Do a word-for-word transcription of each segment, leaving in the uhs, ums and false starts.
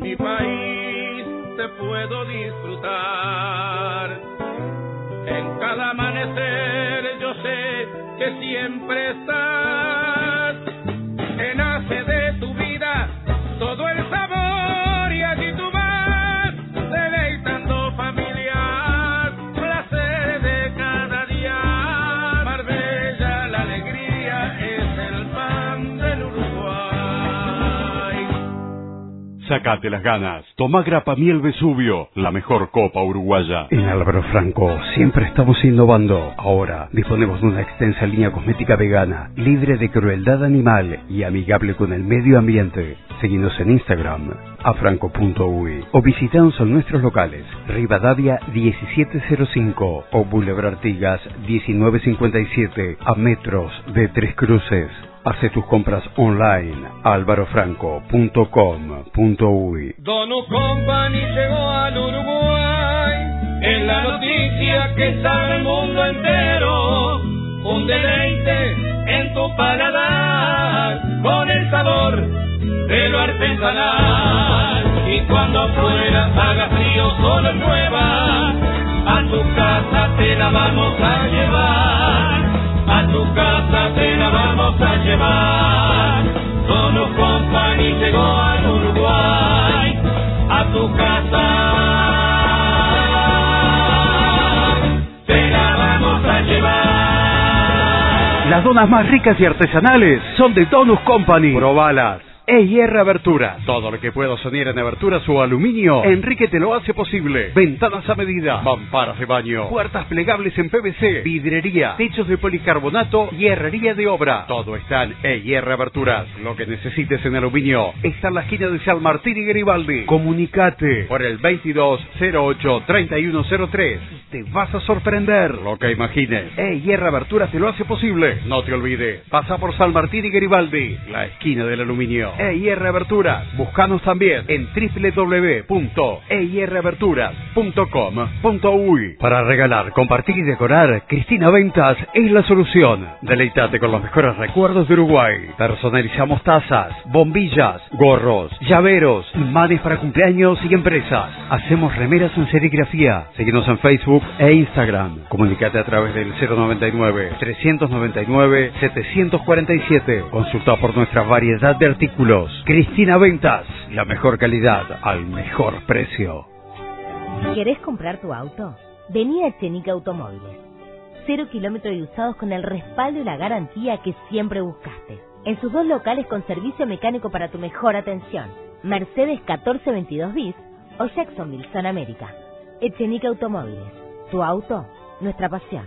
mi país te puedo disfrutar. En cada amanecer yo sé que siempre estás, que nace de tu vida todo el sabor y allí tú vas, deleitando familias, placer de cada día. Marbella, la alegría es el pan del Uruguay. Sacate las ganas. Toma Grapa Miel Vesubio, la mejor copa uruguaya. En Álvaro Franco siempre estamos innovando. Ahora disponemos de una extensa línea cosmética vegana, libre de crueldad animal y amigable con el medio ambiente. Seguinos en Instagram, afranco punto uy, o visitanos en nuestros locales, Rivadavia diecisiete cero cinco o Boulevard Artigas diecinueve cincuenta y siete, a metros de Tres Cruces. Hace tus compras online, álvaro franco punto com punto uy. Donut Company llegó al Uruguay, es la noticia que sabe el mundo entero. Un deleite en tu paladar, con el sabor de lo artesanal. Y cuando afuera haga frío, solo llueva, a tu casa te la vamos a llevar. A tu casa te la vamos a llevar. Donut Company llegó al Uruguay, a tu casa te la vamos a llevar. Las donas más ricas y artesanales son de Donut Company. Probalas. E R Aberturas. Todo lo que puedo soñar en aberturas o aluminio, Enrique te lo hace posible. Ventanas a medida, mamparas de baño, puertas plegables en P V C, vidrería, techos de policarbonato y herrería de obra. Todo está en E R Aberturas. Lo que necesites en aluminio está en la esquina de San Martín y Garibaldi. Comunicate por el veintidós cero ocho treinta y uno cero tres. Te vas a sorprender. Lo que imagines, E R Aberturas te lo hace posible. No te olvides, pasa por San Martín y Garibaldi, la esquina del aluminio. E R Aberturas. Búscanos también en doble u doble u doble u punto e i r aberturas punto com punto uy. Para regalar, compartir y decorar, Cristina Ventas es la solución. Deleitate con los mejores recuerdos de Uruguay. Personalizamos tazas, bombillas, gorros, llaveros, imanes para cumpleaños y empresas. Hacemos remeras en serigrafía. Síguenos en Facebook e Instagram. Comunicate a través del cero noventa y nueve, trescientos noventa y nueve, setecientos cuarenta y siete. Consulta por nuestra variedad de artículos. Cristina Ventas, la mejor calidad al mejor precio. ¿Querés comprar tu auto? Vení a Echenique Automóviles. Cero kilómetros y usados con el respaldo y la garantía que siempre buscaste. En sus dos locales con servicio mecánico para tu mejor atención. Mercedes catorce veintidós bis o Jacksonville, Zona América. Echenique Automóviles. Tu auto, nuestra pasión.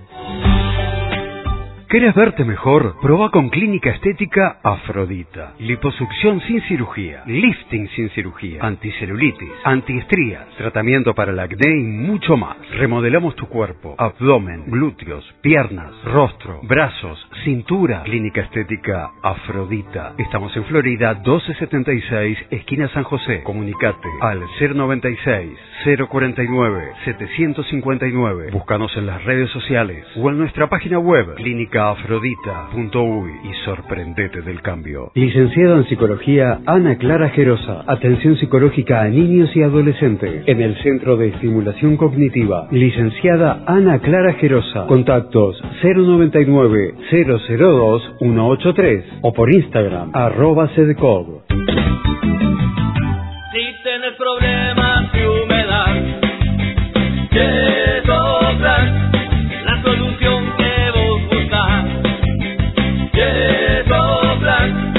¿Querés verte mejor? Proba con Clínica Estética Afrodita. Liposucción sin cirugía, lifting sin cirugía, anticelulitis, antiestrías, tratamiento para el acné y mucho más. Remodelamos tu cuerpo, abdomen, glúteos, piernas, rostro, brazos, cintura. Clínica Estética Afrodita. Estamos en Florida doce setenta y seis, esquina San José. Comunicate al cero noventa y seis, cero cuarenta y nueve, setecientos cincuenta y nueve. Búscanos en las redes sociales o en nuestra página web clínica afrodita punto uy y sorprendete del cambio. Licenciada en Psicología Ana Clara Gerosa. Atención psicológica a niños y adolescentes en el Centro de Estimulación Cognitiva. Licenciada Ana Clara Gerosa. Contactos cero noventa y nueve, cero cero dos, ciento ochenta y tres o por Instagram arroba cdcog. Si tenés problemas de humedad, Yesoplan, la solución que vos buscás. Yesoplan,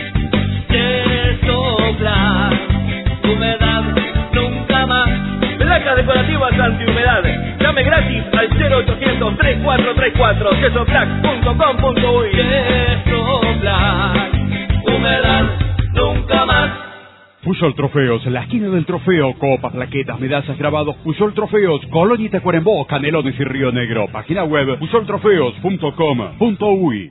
Yesoplan, humedad nunca más. Placas decorativas antihumedad. Llame gratis al cero ochocientos, treinta y cuatro treinta y cuatro, yesoplan punto com punto uy. Yesoplan, humedad nunca más. Puyol Trofeos, la esquina del trofeo, copas, plaquetas, medallas, grabados. Puyol Trofeos, Colonia y Tacuarembó, Canelones y Río Negro. Página web puyol trofeos punto com punto uy.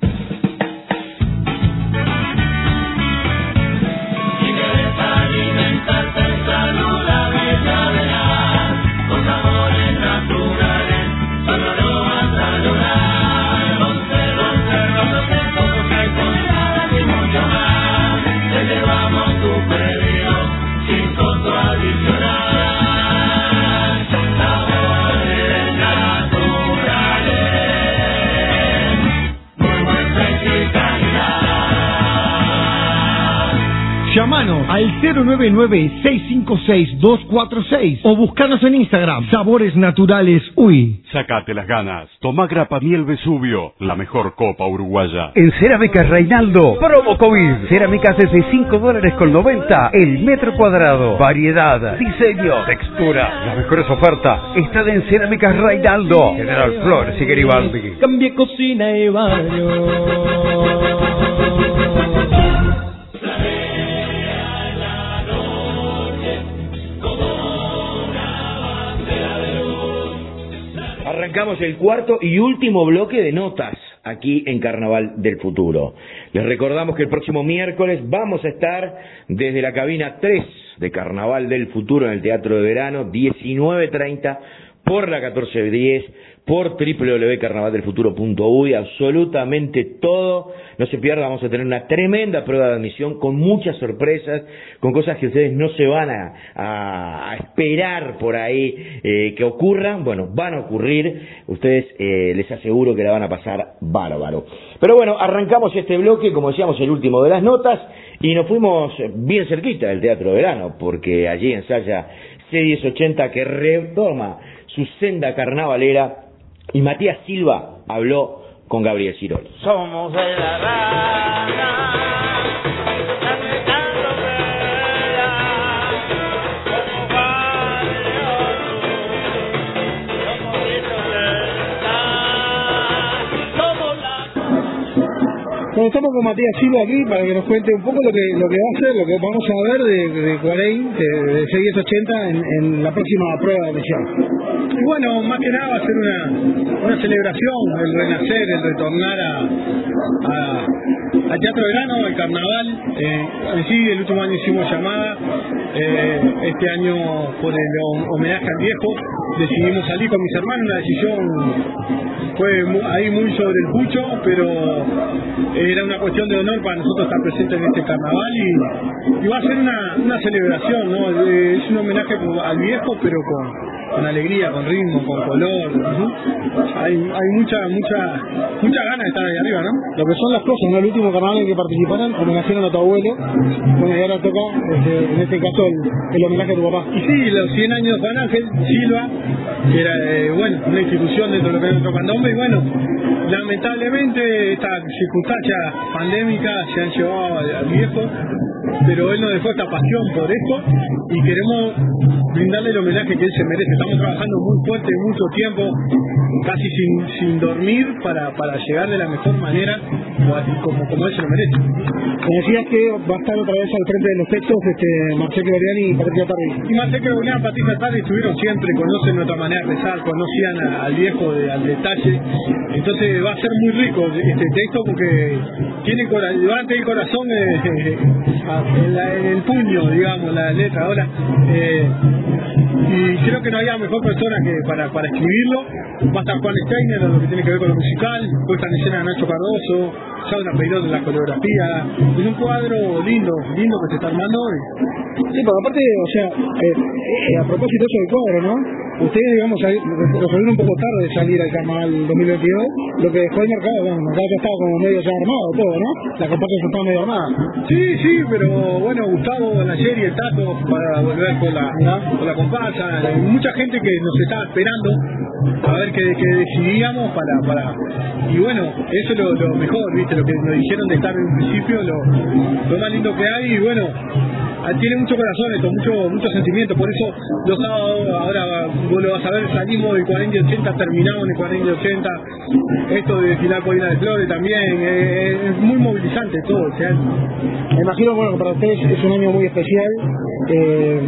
Te llevamos tu previo sin control. al cero nueve nueve, seis cinco seis, dos cuatro seis o buscanos en Instagram, Sabores Naturales Uy. Sacate las ganas. Tomá Grappa Miel Vesubio, la mejor copa uruguaya. En Cerámicas Reinaldo, promo COVID. Cerámicas desde cinco dólares con noventa el metro cuadrado. Variedad, diseño, textura. Las mejores ofertas están en Cerámicas Reinaldo. General Flores y Garibaldi. Cambie cocina y baño. Arrancamos el cuarto y último bloque de notas aquí en Carnaval del Futuro. Les recordamos que el próximo miércoles vamos a estar desde la cabina tres de Carnaval del Futuro en el Teatro de Verano, diecinueve treinta por la catorce diez, por doble u doble u doble u punto carnaval del futuro punto uy, absolutamente todo. No se pierda, vamos a tener una tremenda prueba de admisión con muchas sorpresas, con cosas que ustedes no se van a, a, a esperar por ahí eh, que ocurran. Bueno, van a ocurrir, ustedes eh, les aseguro que la van a pasar bárbaro. Pero bueno, arrancamos este bloque, como decíamos, el último de las notas, y nos fuimos bien cerquita del Teatro de Verano, porque allí ensaya C diez ochenta, que retoma su senda carnavalera, y Matías Silva habló con Gabriel Ciroli. Somos de la rana, Bueno, estamos con Matías Silva aquí para que nos cuente un poco lo que lo que va a hacer, lo que vamos a ver de, de Cuarein, de, de C diez ochenta en, en la próxima prueba de admisión. Y bueno, más que nada va a ser una, una celebración, el renacer, el retornar a, a, al Teatro Verano, al Carnaval. Eh, en sí, el último año hicimos llamada, eh, este año por el homenaje al viejo decidimos salir con mis hermanos, una decisión fue muy, ahí muy sobre el pucho, pero era una cuestión de honor para nosotros estar presentes en este carnaval y, y va a ser una, una celebración, ¿no? Es un homenaje al viejo, pero con, con alegría, con ritmo, con color. ¿No? Hay, hay mucha, mucha, mucha ganas de estar ahí arriba, ¿no? Lo que son las cosas, ¿no? El último carnaval en que participaron, homenajearon a tu abuelo, bueno, y ahora toca, este, en este caso, el, el homenaje a tu papá. Y sí, los cien años de Juan Ángel Silva, que era, eh, bueno, una institución dentro de lo que es nuestro candombe, y bueno, lamentablemente esta circunstancia pandémica se han llevado al, al viejo, pero él nos dejó esta pasión por esto y queremos brindarle el homenaje que él se merece. Estamos trabajando muy fuerte, mucho tiempo, casi sin, sin dormir para, para llegar de la mejor manera como, como él se lo merece. Me decías que va a estar otra vez al frente de los textos este, Marcelo Boriani y Patricia Tarri. Y Marcelo Boriani y Patricia Tarri estuvieron siempre, conocen nuestra manera de rezar, conocían a, al viejo de, al detalle. Entonces va a ser muy rico este texto porque tiene levante el corazón eh, en, la, en el puño, digamos, la letra. Ahora, eh, y creo que no había mejor persona que para, para escribirlo. Va a estar Juan Steiner en lo que tiene que ver con lo musical, puesta en escena de Nacho Cardoso, Sauna Peirón en la coreografía. Es un cuadro lindo, lindo que se está armando. Sí, pero aparte, o sea, eh, eh, a propósito de eso del cuadro, ¿no? Ustedes, digamos, resolvieron un poco tarde de salir al carnaval dos mil veintidós, lo que dejó el mercado, bueno, el mercado ya estaba como medio ya armado todo, ¿no? La comparsa ya estaba medio armada. Sí, sí, pero bueno, Gustavo, Nayer y el Tato para volver con la, con la comparsa, hay mucha gente que nos estaba esperando a ver qué, qué decidíamos para, para, y bueno, eso es lo, lo mejor, ¿viste? Lo que nos dijeron de estar en un principio, lo, lo más lindo que hay, y bueno, tiene mucho corazón esto, mucho, mucho sentimiento, por eso los sábados, ahora vos lo vas a ver, salimos del cuarenta y ochenta, terminamos en el cuarenta y ochenta, esto de desfilar Colina de Flores también, eh, es muy movilizante todo, o sea. Me imagino, bueno, para ustedes es un año muy especial, eh,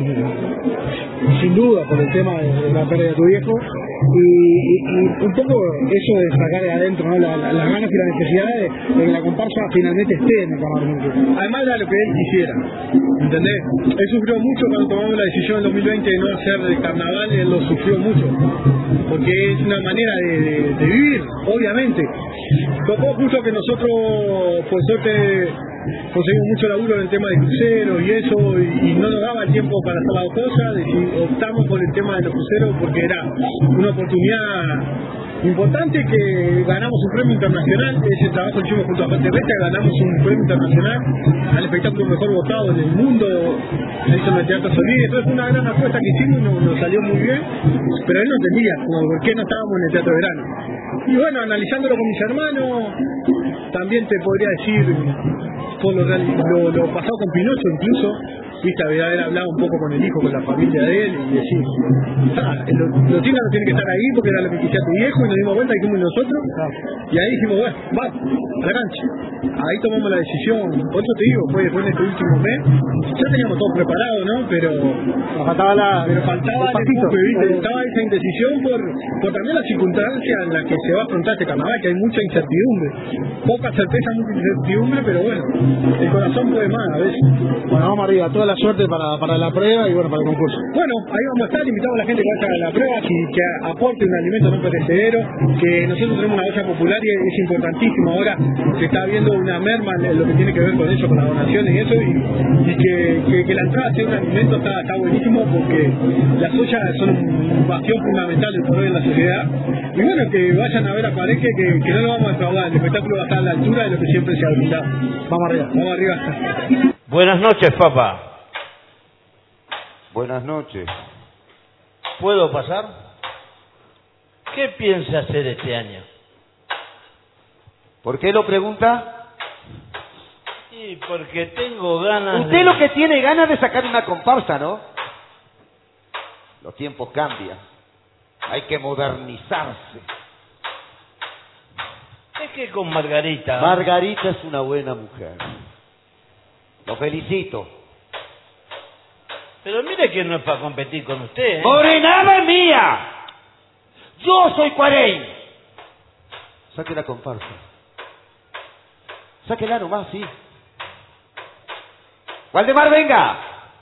sin duda por el tema de la pérdida de tu viejo, y, y, y un poco eso de sacar de adentro, ¿no? La, la, las ganas y la necesidad de, de que la comparsa finalmente esté en el carnaval. Además era lo que él quisiera, ¿entendés? Él sufrió mucho cuando tomamos la decisión en dos mil veinte de no hacer el carnaval, él lo sufrió mucho, porque es una manera de, de, de vivir, obviamente. Tocó justo que nosotros, por suerte, conseguimos mucho laburo en el tema de cruceros y eso, y, y no nos daba tiempo para hacer las dos cosas, y optamos por el tema de los cruceros porque era una oportunidad Importante que ganamos un premio internacional, ese trabajo lo hicimos junto a Pate Reta, ganamos un premio internacional al espectáculo mejor votado en el mundo, se hizo en el Teatro Solís, entonces fue una gran apuesta que hicimos, nos, nos salió muy bien, pero él no entendía como por qué no estábamos en el Teatro de Verano. Y bueno, analizándolo con mis hermanos, también te podría decir por lo, lo, lo pasado con Pinocho incluso, viste, haber hablado un poco con el hijo, con la familia de él y decir, ah, los, los chicos no tienen que estar ahí porque era lo que quisiera tu viejo, y nos dimos cuenta, dijimos nosotros, y ahí dijimos, bueno, va, a la cancha. Ahí tomamos la decisión. Otro te digo, fue después de este último mes, ya teníamos todo preparado, ¿no? Pero nos faltaba la pero faltaba el empuje, ¿viste? Estaba esa indecisión por, por también la circunstancia en la que se va a afrontar este carnaval, que hay mucha incertidumbre, poca certeza, mucha incertidumbre, pero bueno, el corazón puede más a veces. Bueno, vamos arriba, toda la suerte para, para la prueba y bueno, para el concurso. Bueno, ahí vamos a estar, invitamos a la gente que vaya a la prueba, y que aporte un alimento no perecedero, que nosotros tenemos una olla popular y es importantísimo. Ahora se está viendo una merma en lo que tiene que ver con eso, con las donaciones y eso, y, y que, que, que la entrada sea un alimento está, está buenísimo, porque las ollas son un bastión fundamental del poder en la sociedad. Y bueno, que vayan a ver a Pareque, que, que no lo vamos a defraudar, el espectáculo va a estar a la altura de lo que siempre se ha brindado. Vamos arriba, vamos arriba. Buenas noches, papá. Buenas noches. ¿Puedo pasar? ¿Qué piensa hacer este año? ¿Por qué lo pregunta? Sí, porque tengo ganas Usted de... lo que tiene ganas de sacar una comparsa, ¿no? Los tiempos cambian. Hay que modernizarse. Es que con Margarita... Margarita es una buena mujer. Lo felicito. Pero mire que no es para competir con usted, ¿eh? ¡Morenada mía! Yo soy Cuarey. Saque la comparsa. Sáquela nomás, sí. Waldemar, venga.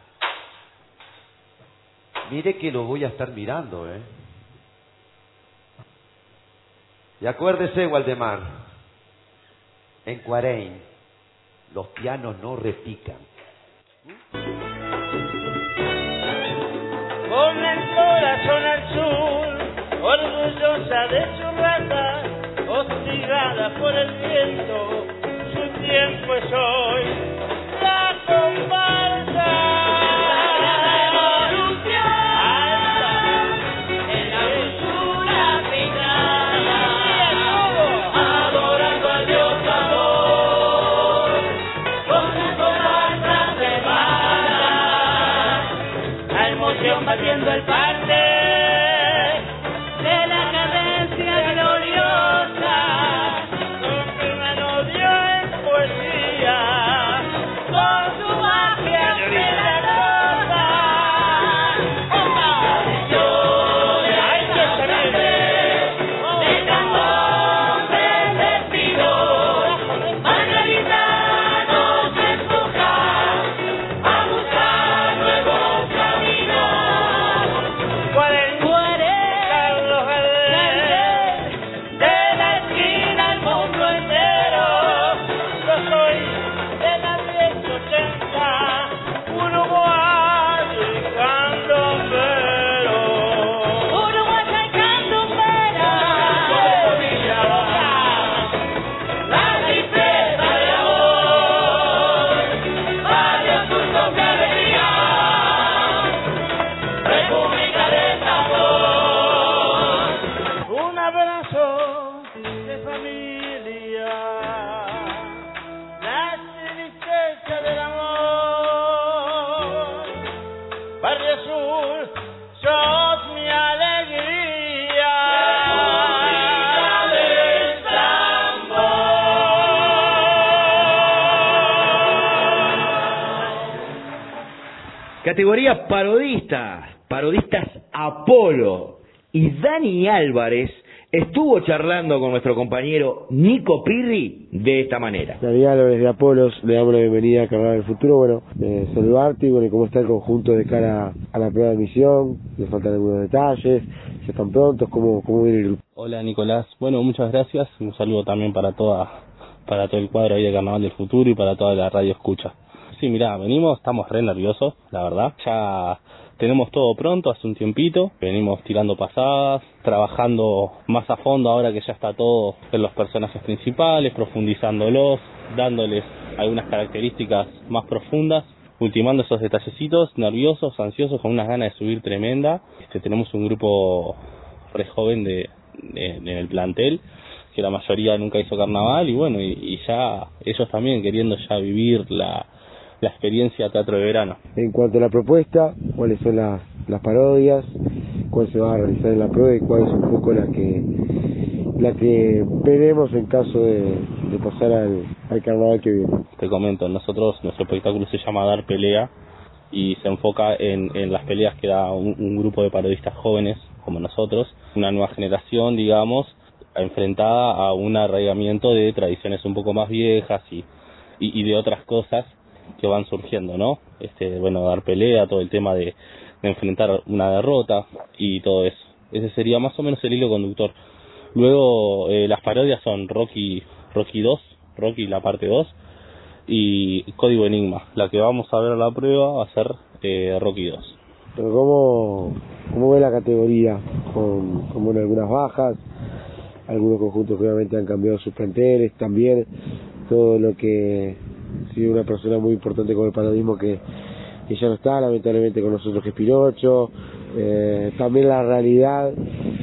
Mire que lo voy a estar mirando, ¿eh? Y acuérdese, Waldemar, en Cuarey los pianos no repican. Con el corazón al sur, orgullosa de su raza, hostigada por el viento, su tiempo es hoy. La comparsa. Batiendo el parte de la cadencia gloriosa, con que me lo dio en poesía, con su magia milagrosa. Tradiciones, hay que salir de canciones de pido, Margarita nos empuja a buscar nuevos caminos. Categoría parodista, parodistas Apolo. Y Dani Álvarez estuvo charlando con nuestro compañero Nico Pirri de esta manera. Dani Álvarez de Apolos, le damos la bienvenida a Carnaval del Futuro. Bueno, eh, saludarte y bueno, cómo está el conjunto de cara a la prueba de emisión, le faltan algunos detalles, ya están prontos, cómo, cómo viene el grupo. Hola Nicolás, bueno, muchas gracias, un saludo también para toda, para todo el cuadro ahí de Carnaval del Futuro y para toda la radio escucha. Sí, mirá, venimos, estamos re nerviosos, la verdad. Ya tenemos todo pronto hace un tiempito, venimos tirando pasadas, trabajando más a fondo ahora que ya está todo en los personajes principales, profundizándolos, dándoles algunas características más profundas, ultimando esos detallecitos, nerviosos, ansiosos, con unas ganas de subir tremenda. Este, tenemos un grupo re joven de, de, en el plantel, que la mayoría nunca hizo carnaval, y bueno, y, y ya ellos también queriendo ya vivir la, la experiencia teatro de verano. En cuanto a la propuesta, ¿cuáles son las, las parodias? ¿Cuál se va a realizar en la prueba y cuál es un poco la que la que veremos en caso de, de pasar al, al carnaval que viene? Te comento, nosotros, nuestro espectáculo se llama Dar Pelea y se enfoca en, en las peleas que da un, un grupo de parodistas jóvenes como nosotros, una nueva generación, digamos, enfrentada a un arraigamiento de tradiciones un poco más viejas y, y, y de otras cosas que van surgiendo, ¿no? Este, bueno, dar pelea, todo el tema de, de enfrentar una derrota y todo eso. Ese sería más o menos el hilo conductor. Luego eh, las parodias son Rocky Rocky dos, Rocky la parte dos y Código Enigma. La que vamos a ver a la prueba va a ser eh, Rocky dos. Pero ¿cómo, cómo ve la categoría? Con, con bueno, algunas bajas, algunos conjuntos que obviamente han cambiado sus planteles, también todo lo que ha sido una persona muy importante con el parodismo que, que ya no está, lamentablemente con nosotros, que es Pirocho, eh, también la realidad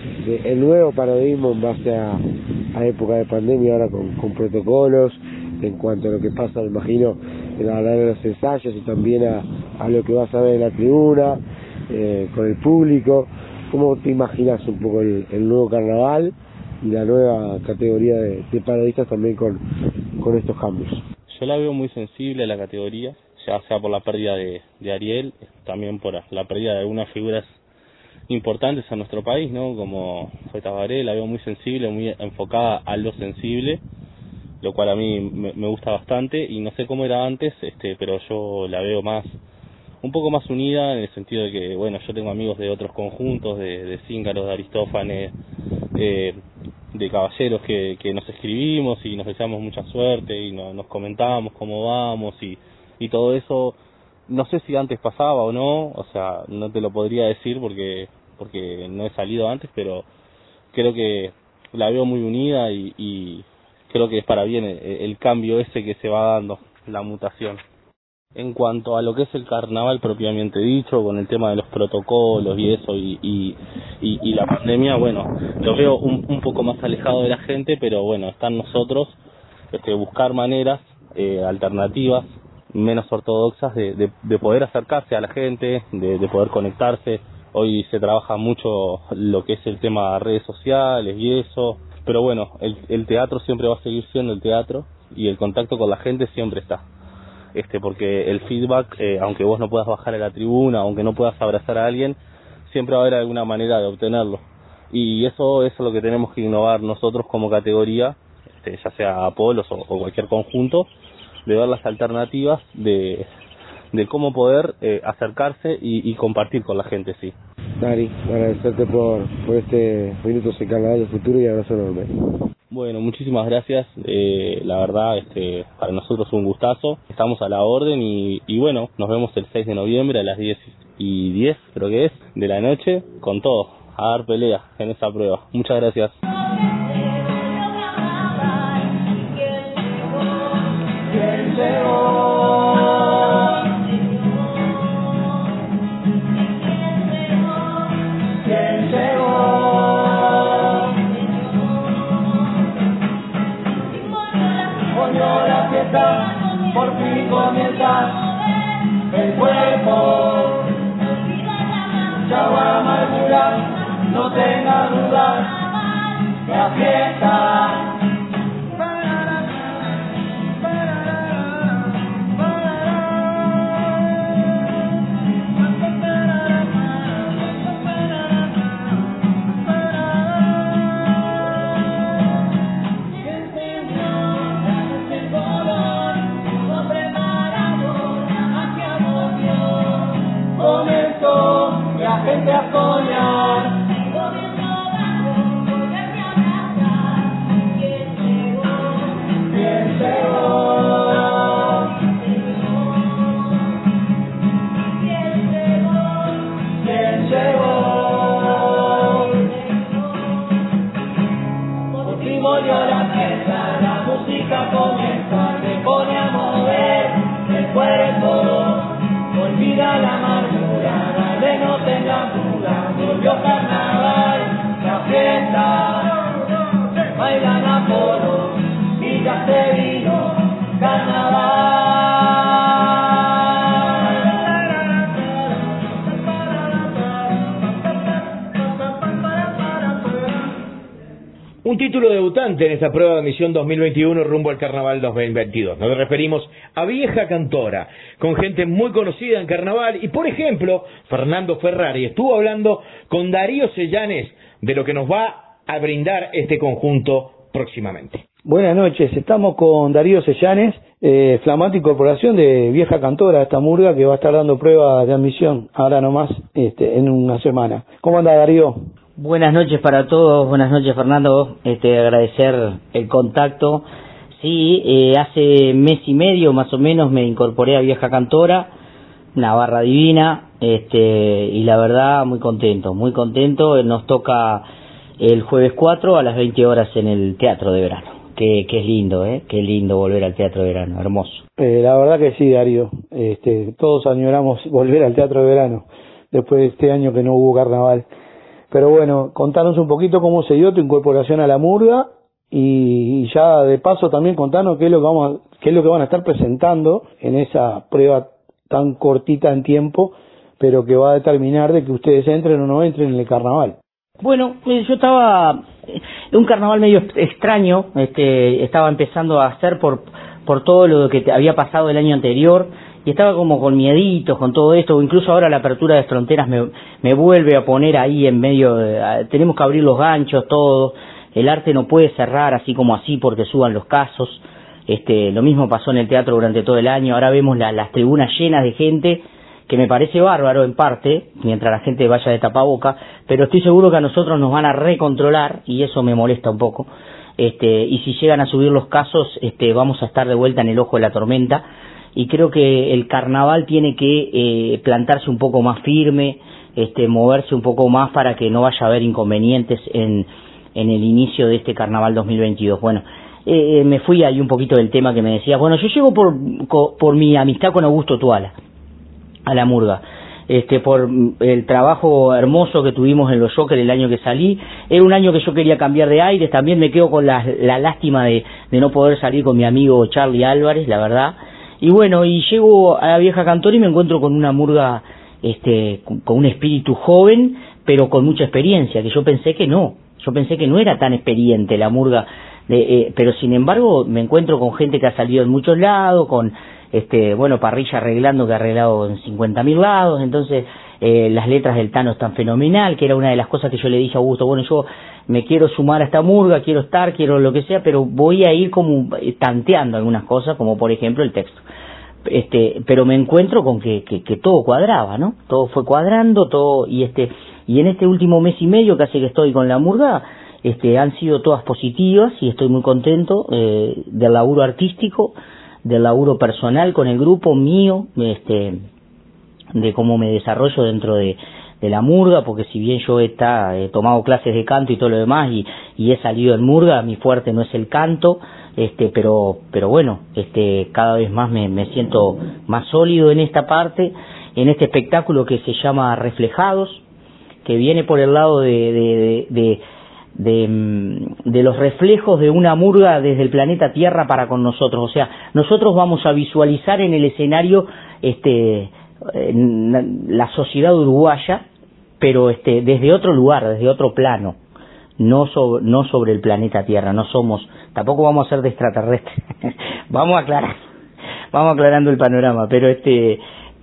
del nuevo parodismo en base a, a época de pandemia, ahora con, con protocolos, en cuanto a lo que pasa, me imagino, en la hora de los ensayos y también a, a lo que vas a ver en la tribuna, eh, con el público. ¿Cómo te imaginas un poco el, el nuevo carnaval y la nueva categoría de, de parodistas también con, con estos cambios? Yo la veo muy sensible a la categoría, ya sea por la pérdida de, de Ariel, también por la pérdida de algunas figuras importantes a nuestro país, ¿no? Como fue Tabaré, la veo muy sensible, muy enfocada a lo sensible, lo cual a mí me, me gusta bastante, y no sé cómo era antes, este, pero yo la veo más, un poco más unida, en el sentido de que, bueno, yo tengo amigos de otros conjuntos, de, de Cíngaros, de Aristófanes, eh, de caballeros que, que nos escribimos y nos deseamos mucha suerte y no, nos comentábamos cómo vamos y, y todo eso. No sé si antes pasaba o no, o sea, no te lo podría decir porque porque no he salido antes, pero creo que la veo muy unida y, y creo que es para bien el, el cambio ese que se va dando, la mutación. En cuanto a lo que es el carnaval propiamente dicho, con el tema de los protocolos y eso y, y, y, y la pandemia, bueno, lo veo un, un poco más alejado de la gente, pero bueno, está en nosotros este, buscar maneras eh, alternativas, menos ortodoxas, de, de, de poder acercarse a la gente, de, de poder conectarse. Hoy se trabaja mucho lo que es el tema de redes sociales y eso, pero bueno, el, el teatro siempre va a seguir siendo el teatro y el contacto con la gente siempre está. Este, porque el feedback, eh, aunque vos no puedas bajar a la tribuna, aunque no puedas abrazar a alguien, siempre va a haber alguna manera de obtenerlo. Y eso, eso es lo que tenemos que innovar nosotros como categoría, este, ya sea Apolos o, o cualquier conjunto, de ver las alternativas de, de cómo poder eh, acercarse y, y compartir con la gente, sí. Dari, agradecerte por, por este Minutos en Carnaval del Futuro y abrazo enorme. Bueno, muchísimas gracias, eh, la verdad, este, para nosotros un gustazo, estamos a la orden y, y bueno, nos vemos el seis de noviembre a las diez y diez, creo que es, de la noche, con todo, a dar pelea en esa prueba. Muchas gracias. Por fin comienza el cuerpo, chau amargura, no tenga duda, la fiesta. La gente a soñar. ¿Quién llegó? Un título debutante en esta prueba de admisión dos mil veintiuno rumbo al Carnaval dos mil veintidós. Nos referimos a Vieja Cantora, con gente muy conocida en Carnaval. Y, por ejemplo, Fernando Ferrari estuvo hablando con Darío Sellanes de lo que nos va a brindar este conjunto próximamente. Buenas noches, estamos con Darío Sellanes, eh, flamante incorporación de Vieja Cantora, esta murga que va a estar dando pruebas de admisión ahora nomás, este, en una semana. ¿Cómo anda, Darío? Buenas noches para todos, buenas noches, Fernando, este, agradecer el contacto. Sí, eh, hace mes y medio más o menos me incorporé a Vieja Cantora, una barra divina, este, y la verdad muy contento, muy contento. Nos toca el jueves cuatro a las veinte horas en el Teatro de Verano. Que, que es lindo, ¿eh? Qué lindo volver al Teatro de Verano, hermoso. Eh, la verdad que sí, Darío. Este, todos añoramos volver al Teatro de Verano, después de este año que no hubo carnaval. Pero bueno, contanos un poquito cómo se dio tu incorporación a la murga y, y ya de paso también contanos qué es lo que vamos a, qué es lo que van a estar presentando en esa prueba tan cortita en tiempo, pero que va a determinar de que ustedes entren o no entren en el carnaval. Bueno, yo estaba en un carnaval medio extraño, este, estaba empezando a hacer por por todo lo que había pasado el año anterior y estaba como con mieditos con todo esto. Incluso ahora la apertura de fronteras me, me vuelve a poner ahí en medio de, tenemos que abrir los ganchos, todo, el arte no puede cerrar así como así porque suban los casos. Este, lo mismo pasó en el teatro durante todo el año. Ahora vemos la, las tribunas llenas de gente, que me parece bárbaro en parte, mientras la gente vaya de tapaboca, pero estoy seguro que a nosotros nos van a recontrolar y eso me molesta un poco. Este, y si llegan a subir los casos, este, vamos a estar de vuelta en el ojo de la tormenta. Y creo que el carnaval tiene que eh, plantarse un poco más firme, este, moverse un poco más para que no vaya a haber inconvenientes en, en el inicio de este carnaval dos mil veintidós. Bueno, eh, me fui ahí un poquito del tema que me decías. Bueno, yo llego por, por mi amistad con Augusto Tuala a la murga, este, por el trabajo hermoso que tuvimos en los Joker el año que salí. Era un año que yo quería cambiar de aires, también me quedo con la, la lástima de, de no poder salir con mi amigo Charlie Álvarez, la verdad. Y bueno, y llego a la Vieja Cantora y me encuentro con una murga, este, con un espíritu joven, pero con mucha experiencia, que yo pensé que no, yo pensé que no era tan experiente la murga, de, eh, pero sin embargo me encuentro con gente que ha salido en muchos lados, con este, bueno, Parrilla arreglando, que ha arreglado en cincuenta mil lados. Entonces eh, las letras del Tano están fenomenal, que era una de las cosas que yo le dije a Augusto. Bueno, yo me quiero sumar a esta murga, quiero estar, quiero lo que sea, pero voy a ir como tanteando algunas cosas, como por ejemplo el texto. Este, pero me encuentro con que, que, que todo cuadraba, ¿no? Todo fue cuadrando, todo, y este, y en este último mes y medio casi que estoy con la murga, este, han sido todas positivas y estoy muy contento eh, del laburo artístico, del laburo personal con el grupo mío, este, de cómo me desarrollo dentro de, de la murga, porque si bien yo he, está, he tomado clases de canto y todo lo demás y, y he salido en murga, mi fuerte no es el canto, este, pero, pero bueno, este, cada vez más me, me siento más sólido en esta parte, en este espectáculo que se llama Reflejados, que viene por el lado de, de, de, de De, de los reflejos de una murga desde el planeta Tierra para con nosotros. O sea, nosotros vamos a visualizar en el escenario este, la sociedad uruguaya, pero este, desde otro lugar, desde otro plano, no, so, no sobre el planeta Tierra. No somos, tampoco vamos a ser de extraterrestres. vamos a aclarar, vamos aclarando el panorama, pero este,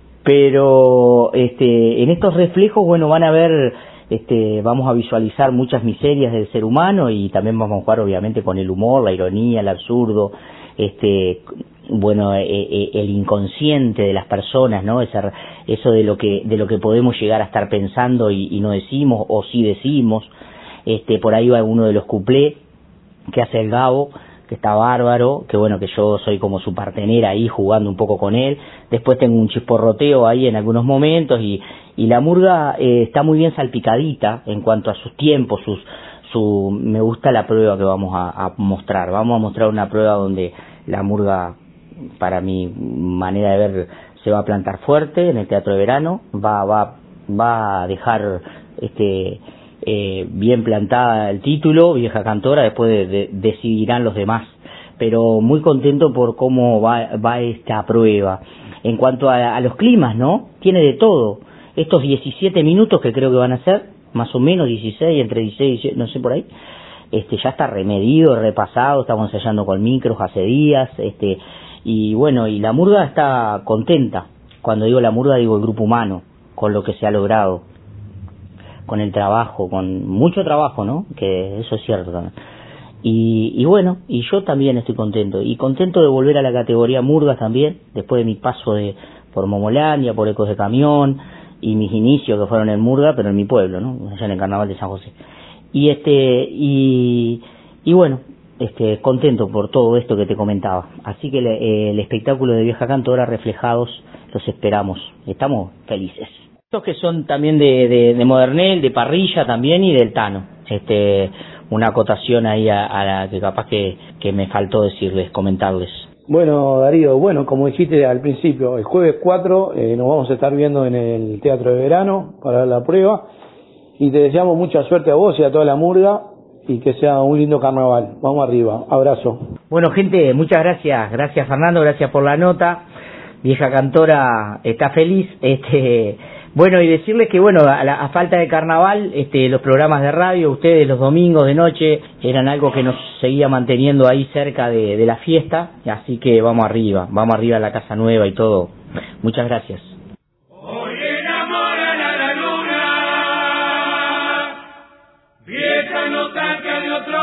pero este, en estos reflejos, bueno, van a ver. Este, vamos a visualizar muchas miserias del ser humano y también vamos a jugar obviamente con el humor, la ironía, el absurdo, este, bueno, eh, eh, el inconsciente de las personas, ¿no? Esa, eso de lo que de lo que podemos llegar a estar pensando y, y no decimos o sí decimos. Este, por ahí va uno de los cuplés que hace el Gabo, que está bárbaro, que bueno, que yo soy como su partenera ahí jugando un poco con él. Después tengo un chisporroteo ahí en algunos momentos y, y la murga eh, está muy bien salpicadita en cuanto a sus tiempos, sus, su, me gusta la prueba que vamos a, a mostrar. Vamos a mostrar una prueba donde la murga, para mi manera de ver, se va a plantar fuerte en el Teatro de Verano, va, va, va a dejar este Eh, bien plantada el título, Vieja Cantora, después de, de, decidirán los demás, pero muy contento por cómo va, va esta prueba. En cuanto a, a los climas, ¿no? Tiene de todo. Estos diecisiete minutos que creo que van a ser, más o menos dieciséis, entre dieciséis y diecisiete, no sé por ahí, este ya está remedido, repasado, estamos ensayando con micros hace días, este y bueno, y la murga está contenta. Cuando digo la murga digo el grupo humano, con lo que se ha logrado, con el trabajo, con mucho trabajo, ¿no? Que eso es cierto también. Y, y bueno, y yo también estoy contento, y contento de volver a la categoría murgas también, después de mi paso de por Momolandia, por Ecos de Camión, y mis inicios que fueron en murga, pero en mi pueblo, ¿no? Allá en el Carnaval de San José. Y este, y, y bueno, este, contento por todo esto que te comentaba. Así que le, el espectáculo de Vieja Cantora Reflejados los esperamos, estamos felices. Estos que son también de, de, de Modernel, de Parrilla también y del Tano. Este, una acotación ahí a, a la que capaz que, que me faltó decirles, comentarles. Bueno, Darío, bueno, como dijiste al principio, el jueves cuatro eh, nos vamos a estar viendo en el Teatro de Verano para la prueba, y te deseamos mucha suerte a vos y a toda la murga, y que sea un lindo carnaval. Vamos arriba, abrazo. Bueno, gente, muchas gracias, gracias Fernando, gracias por la nota. Vieja Cantora está feliz, este... Bueno, y decirles que, bueno, a, la, a falta de carnaval, este, los programas de radio, ustedes los domingos de noche, eran algo que nos seguía manteniendo ahí cerca de, de la fiesta, así que vamos arriba, vamos arriba a la casa nueva y todo. Muchas gracias. Hoy enamoran a la luna, vieja nostalgia de otro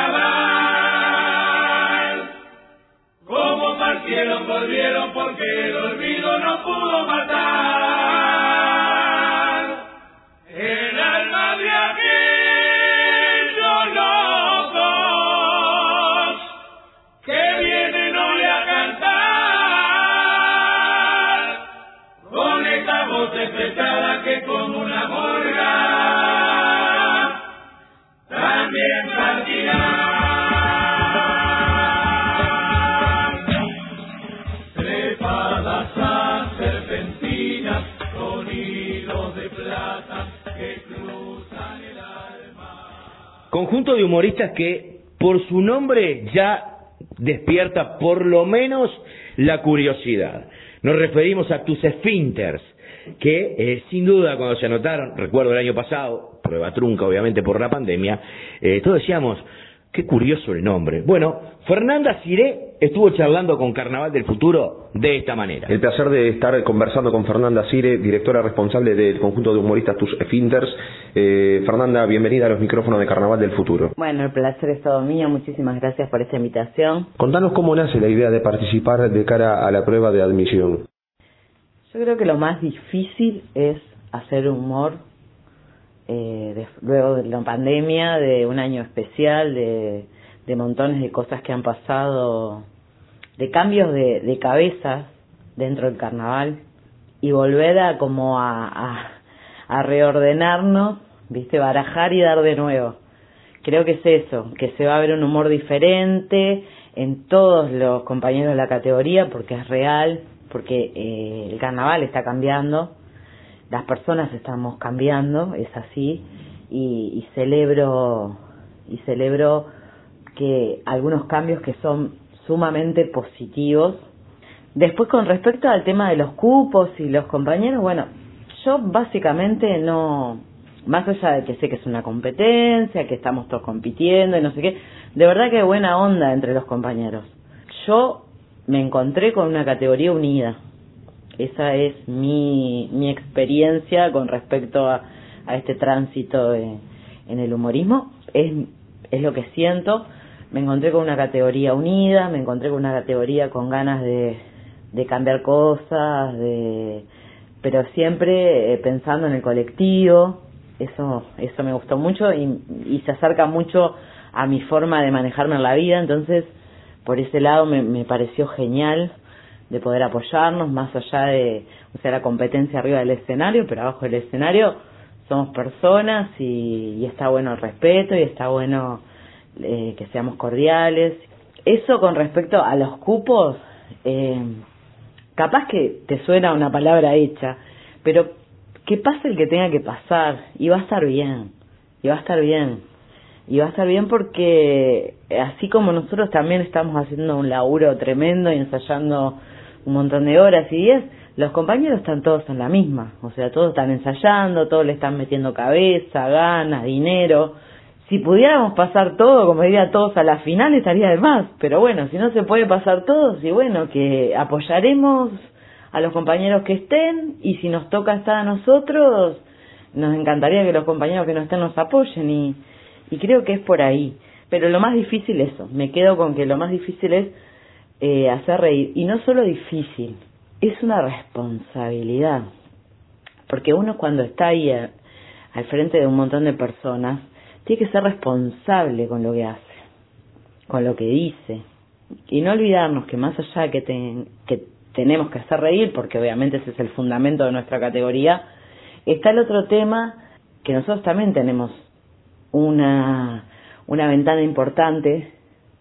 carnaval, como partieron, volvieron porque el olvido no pudo matar. El alma de aquellos locos que vienen hoy a cantar con esta voz despertada que como una murga también partirá. Trepadas a serpentinas con hilos de plata que cruzan el alma. Conjunto de humoristas que por su nombre ya despierta por lo menos la curiosidad. Nos referimos a tus esfínteres, que eh, sin duda cuando se anotaron, recuerdo el año pasado, prueba trunca obviamente por la pandemia, eh, todos decíamos, qué curioso el nombre. Bueno, Fernanda Ciré estuvo charlando con Carnaval del Futuro de esta manera. El placer de estar conversando con Fernanda Ciré, directora responsable del conjunto de humoristas Tus Esfínteres. Eh, Fernanda, bienvenida a los micrófonos de Carnaval del Futuro. Bueno, el placer es todo mío, muchísimas gracias por esta invitación. Contanos cómo nace la idea de participar de cara a la prueba de admisión. Yo creo que lo más difícil es hacer humor eh, de, luego de la pandemia, de un año especial, de, de montones de cosas que han pasado, de cambios de, de cabezas dentro del carnaval, y volver a como a, a, a reordenarnos, viste, barajar y dar de nuevo. Creo que es eso, que se va a ver un humor diferente en todos los compañeros de la categoría, porque es real, porque eh, el carnaval está cambiando, las personas estamos cambiando, es así, y, y celebro y celebro que algunos cambios que son sumamente positivos. Después, con respecto al tema de los cupos y los compañeros, bueno, yo básicamente no, más allá de que sé que es una competencia, que estamos todos compitiendo y no sé qué, de verdad que buena onda entre los compañeros. Yo me encontré con una categoría unida. Esa es mi, mi experiencia con respecto a, a este tránsito de, en el humorismo. Es, es lo que siento. Me encontré con una categoría unida, me encontré con una categoría con ganas de, de cambiar cosas, de, pero siempre eh, pensando en el colectivo. Eso, eso me gustó mucho y, y se acerca mucho a mi forma de manejarme en la vida. Entonces, por ese lado me, me pareció genial de poder apoyarnos, más allá de, o sea, la competencia arriba del escenario, pero abajo del escenario somos personas y, y está bueno el respeto y está bueno eh, que seamos cordiales. Eso con respecto a los cupos, eh, capaz que te suena una palabra hecha, pero que pase el que tenga que pasar y va a estar bien, y va a estar bien. Y va a estar bien porque así como nosotros también estamos haciendo un laburo tremendo y ensayando un montón de horas y días, los compañeros están todos en la misma. O sea, todos están ensayando, todos le están metiendo cabeza, ganas, dinero. si pudiéramos pasar todo, como diría todos, a la final estaría de más, pero bueno, si no se puede pasar todo, y bueno, que apoyaremos a los compañeros que estén, y si nos toca estar a nosotros, nos encantaría que los compañeros que no estén nos apoyen, y, y creo que es por ahí. Pero lo más difícil es eso, me quedo con que lo más difícil es eh, hacer reír, y no solo difícil, es una responsabilidad, porque uno cuando está ahí a, al frente de un montón de personas, tiene que ser responsable con lo que hace, con lo que dice, y no olvidarnos que más allá de que, ten, que tenemos que hacer reír, porque obviamente ese es el fundamento de nuestra categoría, está el otro tema que nosotros también tenemos una, una ventana importante,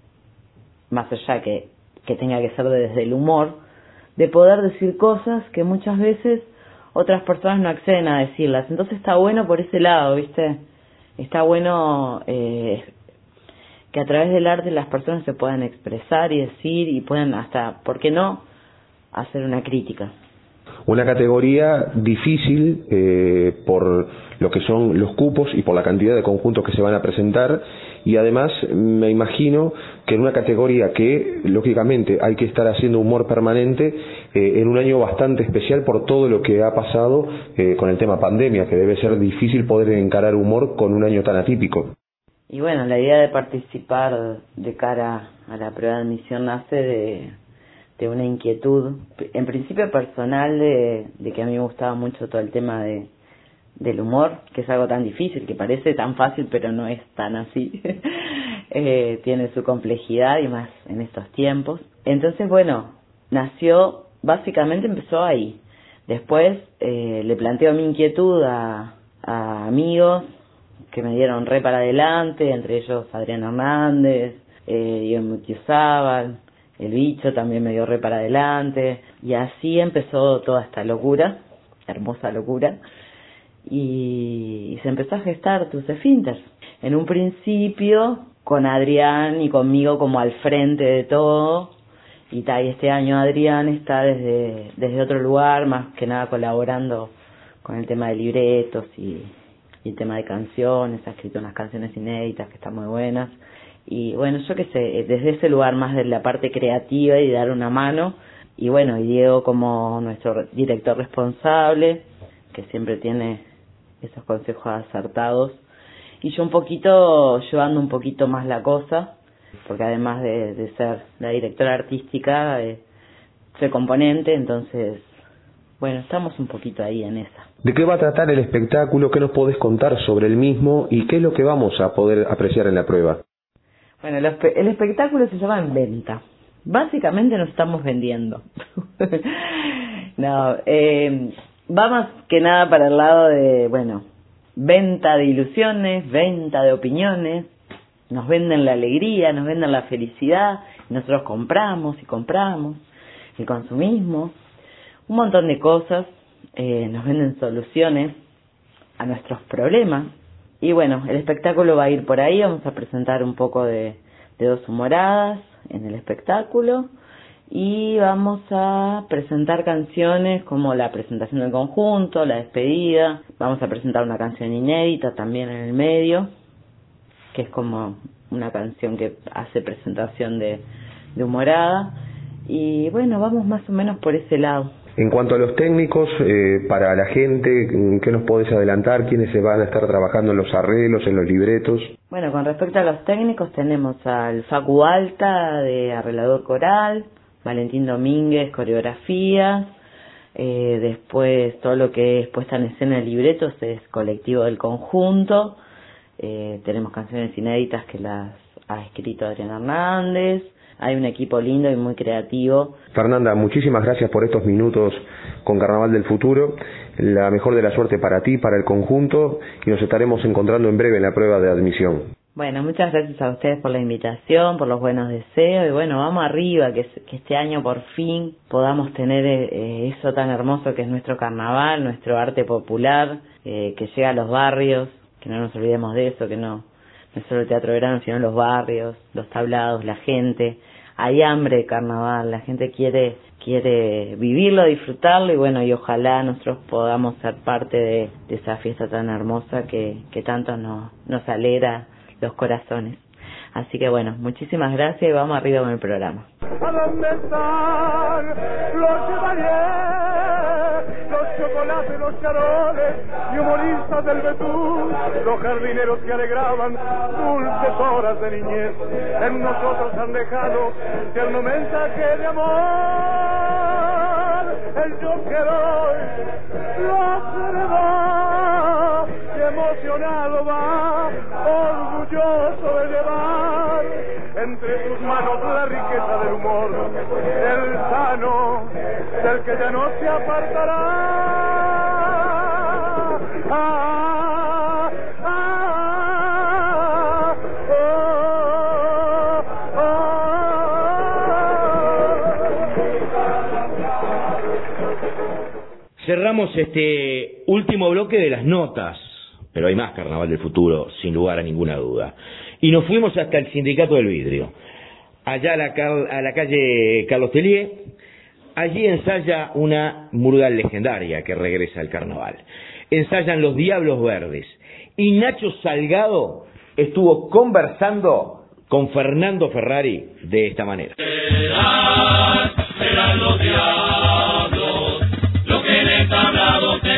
más allá que, que tenga que ser desde el humor, de poder decir cosas que muchas veces otras personas no acceden a decirlas. Entonces está bueno por ese lado, ¿viste? Está bueno eh, que a través del arte las personas se puedan expresar y decir, y puedan hasta, ¿por qué no?, hacer una crítica. Una categoría difícil eh, por lo que son los cupos y por la cantidad de conjuntos que se van a presentar, y además me imagino que en una categoría que lógicamente hay que estar haciendo humor permanente eh, en un año bastante especial por todo lo que ha pasado eh, con el tema pandemia, que debe ser difícil poder encarar humor con un año tan atípico. Y bueno, la idea de participar de cara a la prueba de admisión nace de, de una inquietud, en principio personal, de, de que a mí me gustaba mucho todo el tema de del humor, que es algo tan difícil, que parece tan fácil, pero no es tan así. eh, tiene su complejidad, y más en estos tiempos. Entonces, bueno, nació, básicamente empezó ahí. Después eh, le planteo mi inquietud a, a amigos que me dieron re para adelante, entre ellos Adrián Hernández, eh, Diego Mutiuzábal, el Bicho también me dio re para adelante, y así empezó toda esta locura, hermosa locura, y, y se empezó a gestar Tus Esfínteres. En un principio con Adrián y conmigo como al frente de todo, y, ta, y este año Adrián está desde, desde otro lugar, más que nada colaborando con el tema de libretos y, y el tema de canciones, ha escrito unas canciones inéditas que están muy buenas, y bueno, yo qué sé, desde ese lugar más de la parte creativa y dar una mano, y bueno, y Diego como nuestro director responsable, que siempre tiene esos consejos acertados, y yo un poquito, llevando un poquito más la cosa, porque además de, de ser la directora artística, eh, soy componente, entonces, bueno, estamos un poquito ahí en esa. ¿De qué va a tratar el espectáculo? ¿Qué nos podés contar sobre el mismo? ¿Y qué es lo que vamos a poder apreciar en la prueba? Bueno, el, el espectáculo se llama En Venta. Básicamente nos estamos vendiendo. no, eh... va más que nada para el lado de, bueno, venta de ilusiones, venta de opiniones, nos venden la alegría, nos venden la felicidad, y nosotros compramos y compramos, el consumismo, un montón de cosas, eh, nos venden soluciones a nuestros problemas, y bueno, el espectáculo va a ir por ahí, vamos a presentar un poco de, de dos humoradas en el espectáculo, y vamos a presentar canciones como la presentación del conjunto, la despedida, vamos a presentar una canción inédita también en el medio, que es como una canción que hace presentación de, de humorada, y bueno, vamos más o menos por ese lado. En cuanto a los técnicos, eh, para la gente, ¿qué nos podés adelantar? ¿Quiénes se van a estar trabajando en los arreglos, en los libretos? Bueno, con respecto a los técnicos tenemos al Facu Alta de arreglador coral, Valentín Domínguez, coreografías, eh, después todo lo que es puesta en escena de libretos es colectivo del conjunto, eh, tenemos canciones inéditas que las ha escrito Adrián Hernández, hay un equipo lindo y muy creativo. Fernanda, muchísimas gracias por estos minutos con Carnaval del Futuro, la mejor de la suerte para ti, para el conjunto, y nos estaremos encontrando en breve en la prueba de admisión. Bueno, muchas gracias a ustedes por la invitación, por los buenos deseos, y bueno, vamos arriba, que, que este año por fin podamos tener eh, eso tan hermoso que es nuestro carnaval, nuestro arte popular, eh, que llega a los barrios, que no nos olvidemos de eso, que no, no es solo el Teatro Verano, sino los barrios, los tablados, la gente. Hay hambre de carnaval, la gente quiere quiere vivirlo, disfrutarlo, y bueno, y ojalá nosotros podamos ser parte de, de esa fiesta tan hermosa que, que tanto nos, nos alegra los corazones. Así que bueno, muchísimas gracias y vamos arriba con el programa. ¿A dónde están los chevaliers, los chocolates, los charoles y humoristas del betún, los jardineros que alegraban dulces horas de niñez? En nosotros han dejado tierno mensaje de amor. El yo que doy lo heredó y emocionado va, orgulloso de llevar entre sus manos la riqueza del humor, el sano, del que ya no se apartará. Ah, ah, oh, oh. Cerramos este último bloque de las notas, pero hay más Carnaval del Futuro, sin lugar a ninguna duda. Y nos fuimos hasta el Sindicato del Vidrio, allá a la, a la calle Carlos Tellier. Allí ensaya una murga legendaria que regresa al carnaval. Ensayan los Diablos Verdes. Y Nacho Salgado estuvo conversando con Fernando Ferrari de esta manera. Serán, serán los diablos, lo que en el tablado te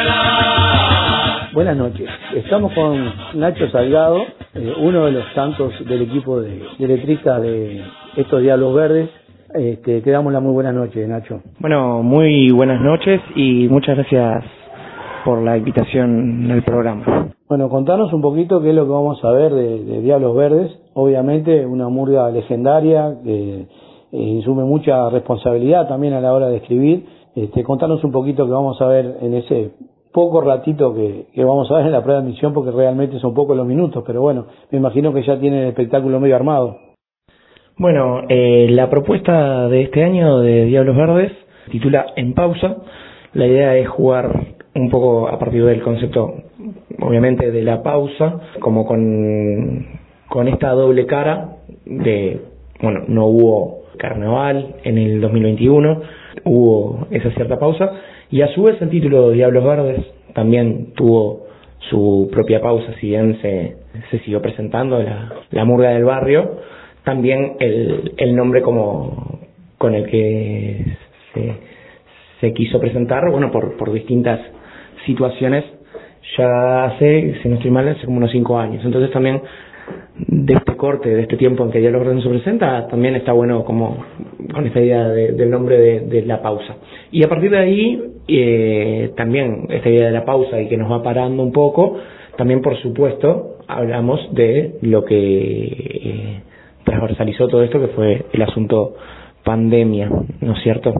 esperará. Buenas noches, estamos con Nacho Salgado, eh, uno de los tantos del equipo de, de letristas de estos Diablos Verdes. Este, te damos la muy buenas noches, Nacho. Bueno, muy buenas noches y muchas gracias por la invitación al programa. Bueno, contanos un poquito qué es lo que vamos a ver de, de Diablos Verdes. Obviamente una murga legendaria que eh, insume mucha responsabilidad también a la hora de escribir. Este, contanos un poquito qué vamos a ver en ese poco ratito que, que vamos a ver en la prueba de admisión, porque realmente son pocos los minutos, pero bueno, me imagino que ya tienen el espectáculo medio armado. Bueno, eh, la propuesta de este año de Diablos Verdes titula En Pausa. La idea es jugar un poco a partir del concepto, obviamente, de la pausa, como con, con esta doble cara de, bueno, no hubo carnaval en el dos mil veintiuno, hubo esa cierta pausa, y a su vez el título Diablos Verdes también tuvo su propia pausa, si bien se, se siguió presentando la, la murga del barrio. También el, el nombre como con el que se, se quiso presentar, bueno, por, por distintas situaciones, ya hace, si no estoy mal, hace como unos cinco años. Entonces también de este corte, de este tiempo en que Diablos Verdes se presenta, también está bueno como con esta idea de, del nombre de, de la pausa. Y a partir de ahí, eh, también esta idea de la pausa y que nos va parando un poco, también por supuesto hablamos de lo que Eh, transversalizó todo esto, que fue el asunto pandemia, ¿no es cierto?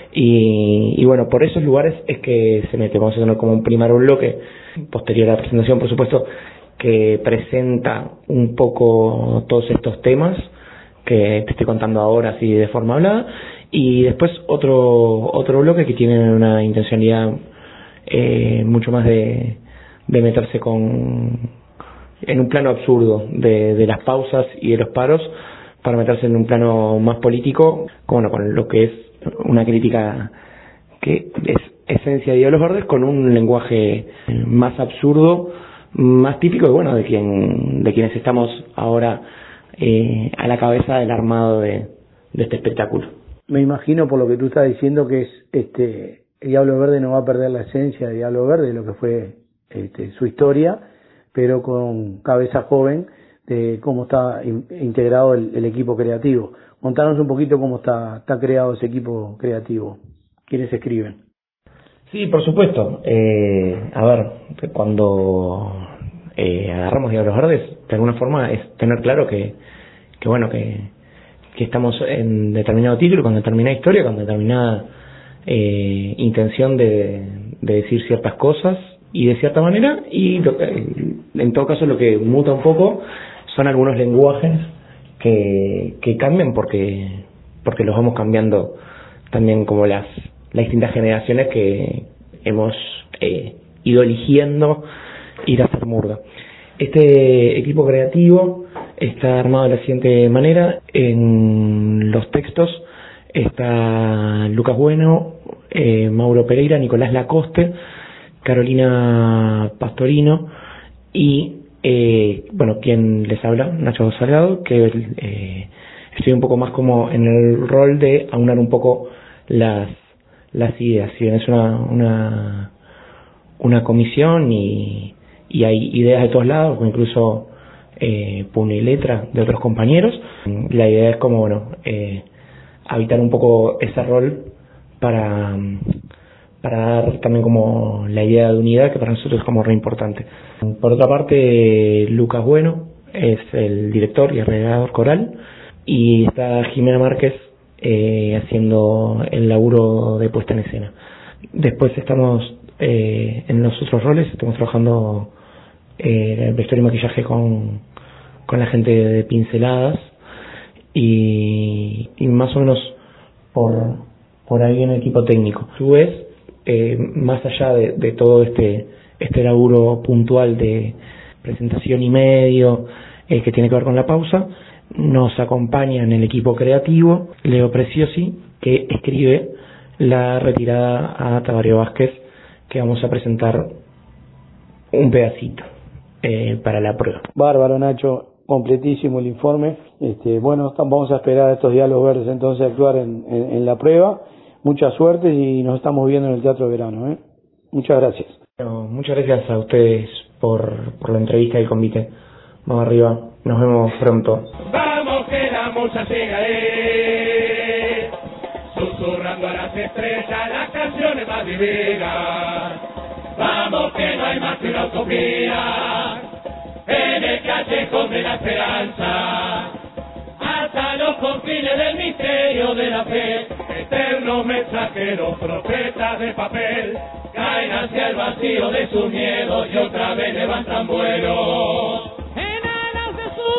Y, y bueno, por esos lugares es que se mete. Vamos a tener como un primer bloque, posterior a la presentación, por supuesto, que presenta un poco todos estos temas que te estoy contando ahora así de forma hablada, y después otro otro bloque que tiene una intencionalidad eh, mucho más de, de meterse con en un plano absurdo de, de las pausas y de los paros, para meterse en un plano más político, bueno, con lo que es una crítica que es esencia de Diablos Verdes, con un lenguaje más absurdo, más típico, y bueno, de quien de quienes estamos ahora eh, a la cabeza del armado de, de este espectáculo. Me imagino, por lo que tú estás diciendo, que es este Diablos Verdes no va a perder la esencia de Diablos Verdes, de lo que fue este, su historia, pero con cabeza joven, de cómo está in, integrado el, el equipo creativo. Contanos un poquito cómo está, está creado ese equipo creativo. ¿Quiénes escriben? Sí, por supuesto. Eh, a ver, cuando eh, agarramos Diablos Verdes, de alguna forma es tener claro que, que bueno, que, que estamos en determinado título, con determinada historia, con determinada eh, intención de, de decir ciertas cosas y de cierta manera, y lo, en todo caso lo que muta un poco son algunos lenguajes que, que cambian porque porque los vamos cambiando también, como las, las distintas generaciones que hemos eh, ido eligiendo ir a hacer murga. Este equipo creativo está armado de la siguiente manera. En los textos está Lucas Bueno, eh, Mauro Pereira, Nicolás Lacoste, Carolina Pastorino, y Eh, bueno, quien les habla, Nacho Salgado, que eh, estoy un poco más como en el rol de aunar un poco las las ideas. Si bien es una una, una comisión y, y hay ideas de todos lados, o incluso eh, puño y letra de otros compañeros, la idea es como, bueno, eh, habitar un poco ese rol para, para dar también como la idea de unidad, que para nosotros es como re importante. Por otra parte, Lucas Bueno es el director y arreglador coral, y está Jimena Márquez eh, haciendo el laburo de puesta en escena. Después estamos eh, en los otros roles, estamos trabajando eh, el vestuario y maquillaje con, con la gente de Pinceladas, y, y más o menos por, por ahí en el equipo técnico. A su vez, eh, más allá de, de todo este, este laburo puntual de presentación y medio eh, que tiene que ver con la pausa, nos acompaña en el equipo creativo Leo Preciosi, que escribe la retirada a Tabario Vázquez, que vamos a presentar un pedacito eh, para la prueba. Bárbaro, Nacho, completísimo el informe. Este, bueno, vamos a esperar a estos diálogos verdes entonces a actuar en, en, en la prueba. Mucha suerte y nos estamos viendo en el Teatro de Verano, ¿eh? Muchas gracias. Bueno, muchas gracias a ustedes por, por la entrevista y el convite. Vamos arriba, nos vemos pronto. Vamos que la musa llega, eh, susurrando a las estrellas las canciones más divinas. Vamos que no hay más que una utopía en el callejón de la esperanza, hasta los confines del misterio de la fe. Eternos mensajeros, profetas de papel, caen hacia el vacío de sus miedos y otra vez levantan vuelo en alas de su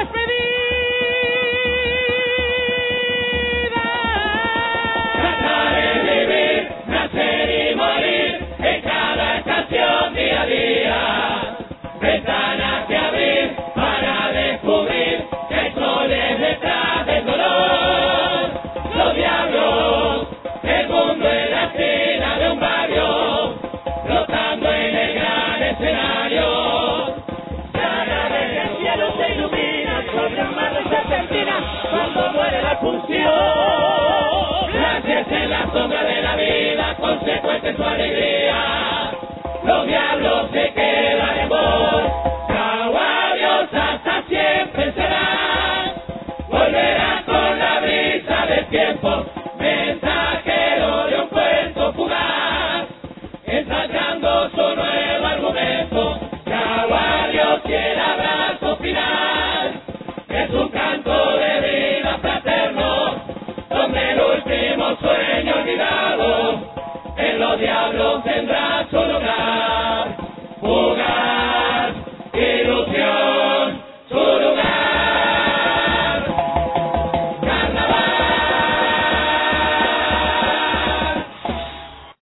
despedida. Tratar de vivir, nacer y morir en cada estación día a día. Ventanas que abrir para descubrir que hay soles detrás del dolor. Los diablos, el mundo en la esquina de un barrio, flotando en el gran escenario. Cada vez el cielo se ilumina sobre un mar de serpentina cuando muere la función. Gracias en la sombra de la vida, consecuente su alegría. Los diablos se quedan en vos, caballos hasta siempre serán. Volverán con la brisa del tiempo, mensajero de un cuento fugaz, ensayando su nuevo argumento. Caballos y el abrazo final, es un canto de vida fraterno, donde el último sueño olvidado en los diablos tendrá su lugar.